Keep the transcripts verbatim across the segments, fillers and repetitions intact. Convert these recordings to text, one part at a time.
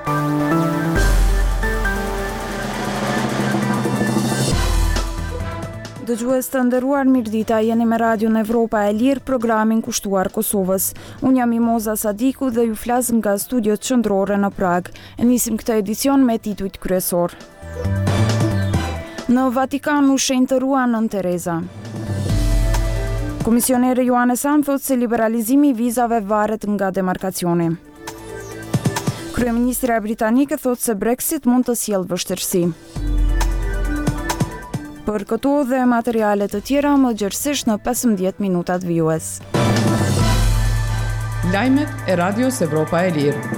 Dëgjues të nderuar, mirëdita, jeni me Radion Evropa e Lirë, programin kushtuar Kosovës. Unë jam Mimoza Sadiku dhe ju flas nga studiot qendrore në Prag. E nisim këtë edicion me titujt kryesor. Në Vatikan u shenjtërua Nën Tereza. Komisionere Johannes Hahn thotë se liberalizimi i vizave varet nga demarkacioni. Kryeministra britanike thotë se Brexit mund të sjellë vështirësi. Për këto dhe materiale të tjera më gjerësisht në pesëmbëdhjetë minutat vijues. Lajmet e Radios Evropa e Lirë.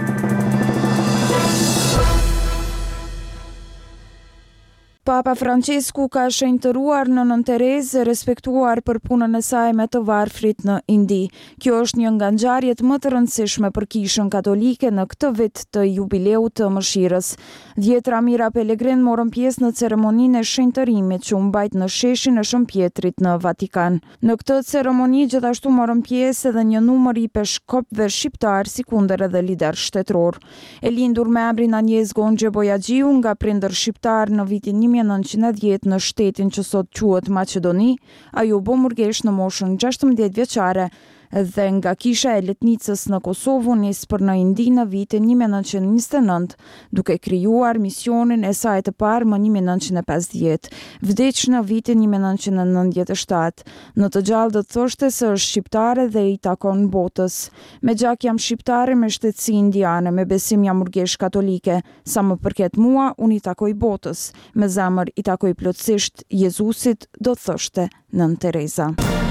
Papa Francesku ka shenjtëruar në Nën Terezë, respektuar për punën e saj me të varfrit në Indi. Kjo është një nga ngjarjet më të rëndësishme për Kishën Katolike në këtë vit të jubileut të mëshirës. Dhjetra mijëra pelegrin morën pjesë në ceremoninë e shenjtërimit që u mbajt në sheshin e Shën Pjetrit në Vatikan. Në këtë ceremoni gjithashtu morën pjesë edhe një numër i peshkopëve shqiptar, si kundër edhe lider shtetror. E lindur me emrin Anjes Gonxhe Bojaxhiu nga prindër shqiptar në vitin një mijë e nëntëqind e dhjetë në shtetin që sot quhet Maqedoni, ajo u bë murgesh në moshën gjashtëmbëdhjetë vjeçare dhe nga Kisha e Letnicës në Kosovë nis për në Indi në vitin një mijë e nëntëqind e njëzet e nëntë, duke krijuar misionin e saj të parë më një mijë e nëntëqind e pesëdhjetë. Vdeq në vitin një mijë e nëntëqind e nëntëdhjetë e shtatë. Në të gjallë do të thoshte se është shqiptare dhe i takon botës. Me gjak jam shqiptare me shtetësi indiane, me besim jam murgesh katolike. Sa më përket mua, unë i takoj botës. Me zemër i takoj plotësisht Jezusit, do të thoshte Nën Tereza.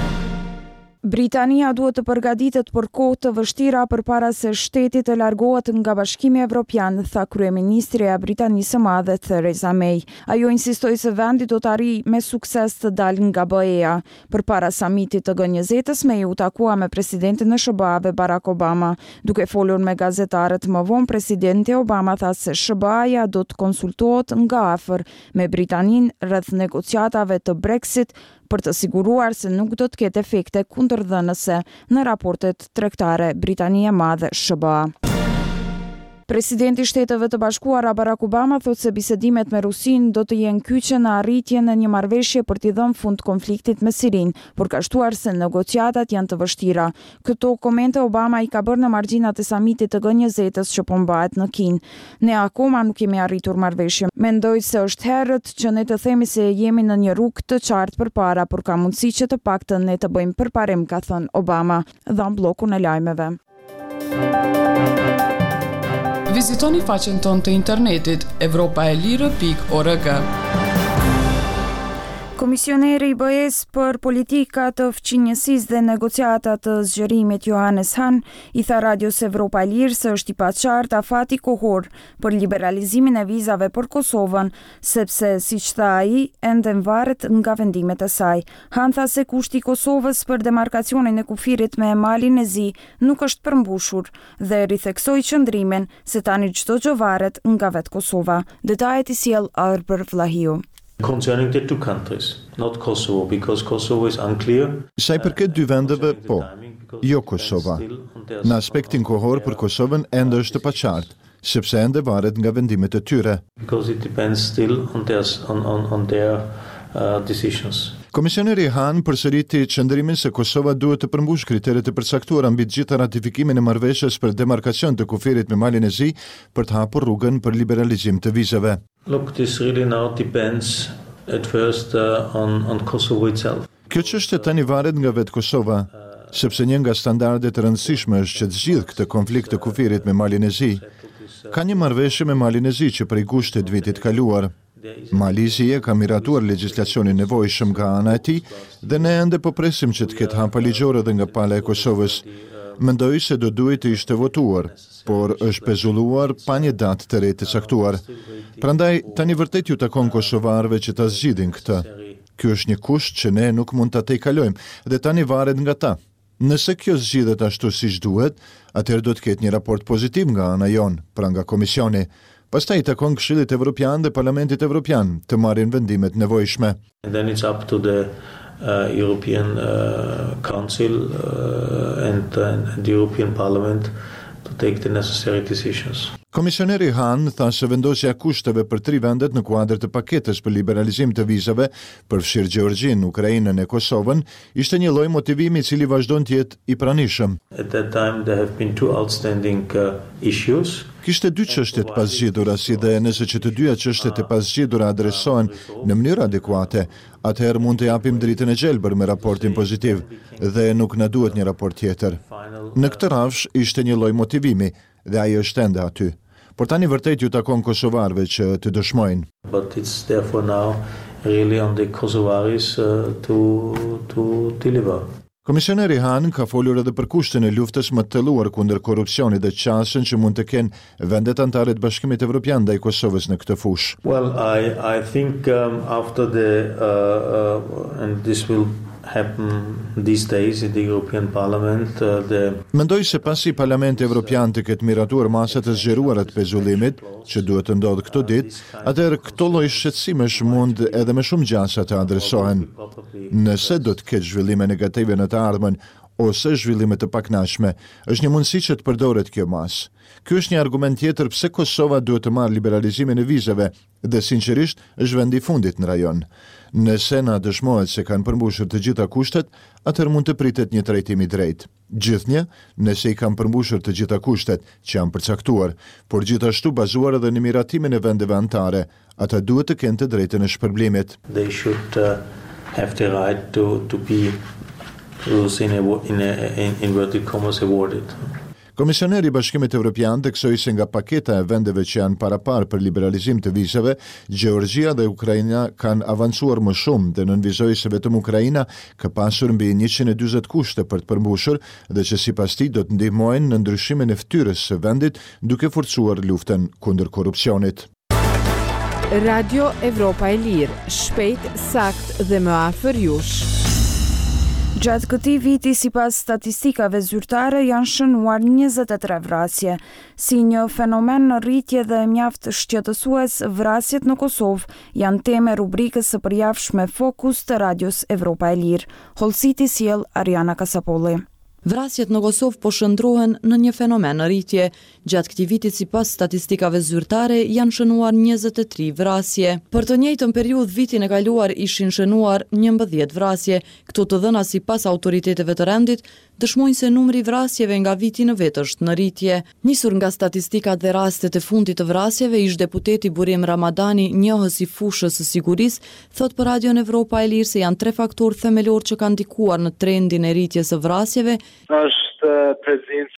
Britania duhet të përgatitet për kohë të vështira përpara se shteti të largohet nga Bashkimi Evropian, tha kryeministrja e Britanisë së Madhe Theresa May. Ajo insistoi se vendi do të arrijë me sukses të dalë nga B E A. Përpara samitit të G njëzet-s, May u takua me presidentin e S B A-ve Barack Obama. Duke folur me gazetarët më vonë, presidenti Obama tha se S B A-ja do të konsultohet nga afër me Britaninë rreth negociatave të Brexit, për të siguruar se nuk do të ketë efekte kundërdhënëse në raportet tregtare Britania e Madhe S B A. Presidenti i Shteteve të Bashkuara Barack Obama thotë se bisedimet me Rusinë do të jenë kyçe në arritjen e një marrëveshje për t'i dhënë fund konfliktit me Sirinë, por ka shtuar se negociatat janë të vështira. Këto komente Obama i ka bërë në margjinat e samitit të G njëzet-s që po mbahet në Kinë. Ne akoma nuk kemi arritur marrëveshje. Mendoj se është herët që ne të themi se jemi në një rrugë të qartë përpara, por ka mundësi që të paktën ne të bëjmë përparim, ka thënë Obama, dha bllokun e lajmeve. Vizitoni faqen tonë të internetit evropaelire pikë org. Komisioneri i B E-s për politika të fqinjësisë dhe negociata të zgjerimit Johannes Hahn i tha Radios Evropa e Lirë se është i paqartë afati kohor për liberalizimin e vizave për Kosovën, sepse siç tha ai, ende varet nga vendimet e saj. Hahn tha se kushti i Kosovës për demarkacionin e kufirit me malin e zi nuk është përmbushur dhe ritheksoi qëndrimin se tani çdo gjë varet nga vetë Kosova. Detajet i sjell Arber Vlahiu. Concerning the two countries, not Kosovo, because Kosovo is unclear. Sa i përket dy vendeve, po, jo Kosova. Në aspektin kohor për Kosovën ende është të paqartë, sepse ende varet nga vendimet e tyre. Because it depends still on their, on, on, on their uh, decisions. Komisioneri Hahn përsëriti qëndrimin se Kosova duhet të përmbush kriteret e përcaktuara mbi të gjitha ratifikimin e marrëveshjes për demarkacion të kufirit me malin e zi për të hapur rrugën për liberalizim të vizave. Look, this really now depends at first uh, on, on Kosovo itself. Kjo çështje tani varet nga vetë Kosova, sepse një nga standardet e rëndësishme është që të zgjidhë këtë konflikt të kufirit me malin e zi. Ka një marrëveshje me malin e zi që prej gushtit vitit kaluar. Mali i zi e ka miratuar legjislacionin nevojshëm nga ana e tij dhe ne ende po presim që të ketë hapa ligjore dhe nga pala e Kosovës. Mendoj se do duhet të ishte votuar, por është pezulluar pa një datë të re të caktuar. Prandaj tani vërtet ju takon kosovarëve që ta zgjidhin këtë. Ky është një kusht që ne nuk mund ta tejkalojmë dhe tani varet nga ta. Nëse kjo zgjidhet ashtu siç duhet, atëherë do të ketë një raport pozitiv nga ana jon, pra nga Komisioni. Pastaj takon Këshillit Evropian dhe Parlamentit Evropian të marrin vendimet nevojshme. And then it's up to the uh, European uh, Council uh, and, uh, and the European Parliament to take the necessary decisions. Komisioneri Han tha se vendosja e kushteve për tri vendet në kuadër të paketës për liberalizim të vizave, përfshirë Gjeorgjin, Ukrainën e Kosovën, ishte një lloj motivimi i cili vazhdon të jetë i pranishëm. At that time there have been two outstanding uh, issues. Kishte dy çështje të pasgjidhura, si dhe nëse që të dyja çështjet e pasgjidhura adresohen në mënyrë adekuate, atëherë mund të japim dritën e gjelbër me raportin pozitiv dhe nuk na duhet një raport tjetër. Në këtë rafsh ishte një lloj motivimi dhe ai është ende aty. Por tani vërtet ju takon kosovarëve që të dëshmojnë. But it's therefore now really on the Kosovaris uh, to to deliver. Komisioneri Han ka folur edhe për kushtin e luftës më të thelluar kundër korrupsionit dhe qasjen që mund të kenë vendet anëtare të Bashkimit Evropian ndaj Kosovës në këtë fushë. Well, I I think um, after the uh, uh, and this will happen these days in the European Parliament uh, the Mendoj se pasi Parlamenti Evropian të ketë miratuar masat e zgjeruara të pezullimit, që duhet të ndodhë këto ditë, atëherë këto lloj shqetësimesh mund edhe me shumë gjasa të adresohen. Nëse do të ketë zhvillime negative në të ardhmen ose zhvillime të pakënaqshme, është një mundësi që të përdoret kjo masë. Ky është një argument tjetër pse Kosova duhet të marrë liberalizimin e vizave dhe sinqerisht është vendi i fundit në rajon. Nëse na dëshmohet se kanë përmbushur të gjitha kushtet, atëherë mund të pritet një trajtim i drejtë. Gjithnjë, nëse i kanë përmbushur të gjitha kushtet që janë përcaktuar, por gjithashtu bazuar edhe në miratimin e vendeve anëtare, ata duhet të kenë të drejtën e shpërblimit. They should uh, have the right to to be in a, in a, in inverted commas awarded. Komisioneri i Bashkimit Evropian theksoi se nga paketa e vendeve që janë parapar për liberalizim të vizave, Gjeorgjia dhe Ukraina kanë avancuar më shumë dhe nënvizoi se vetëm Ukraina ka pasur mbi njëqind e dyzet kushte për të përmbushur dhe që sipas tij do të ndihmojnë në ndryshimin e fytyrës së vendit duke forcuar luftën kundër korrupsionit. Radio Evropa e Lirë, shpejt, sakt dhe më afër jush. Gjatë këtij viti, sipas statistikave zyrtare, janë shënuar njëzet e tre vrasje. Si një fenomen në rritje dhe mjaft shqetësues, vrasjet në Kosovë janë temë rubrikës së përjavshme Fokus të Radios Evropa e Lirë. Hollësiti sjell Ariana Kasapolli. Vrasjet në Kosovë po shndrohen në një fenomen në rritje. Gjatë këtij viti sipas statistikave zyrtare janë shënuar njëzet e tre vrasje. Për të njëjtën periudhë vitin e kaluar ishin shënuar njëmbëdhjetë vrasje. Këto të dhëna sipas autoriteteve të rendit dëshmojnë se numri i vrasjeve nga viti në vit është në rritje. Nisur nga statistikat dhe rastet e fundit të vrasjeve, ish deputeti Burim Ramadani, njohës i fushës së sigurisë, thot për Radion Evropa e Lirë se janë tre faktorë themelor që kanë ndikuar në trendin e rritjes së vrasjeve. Është prezenca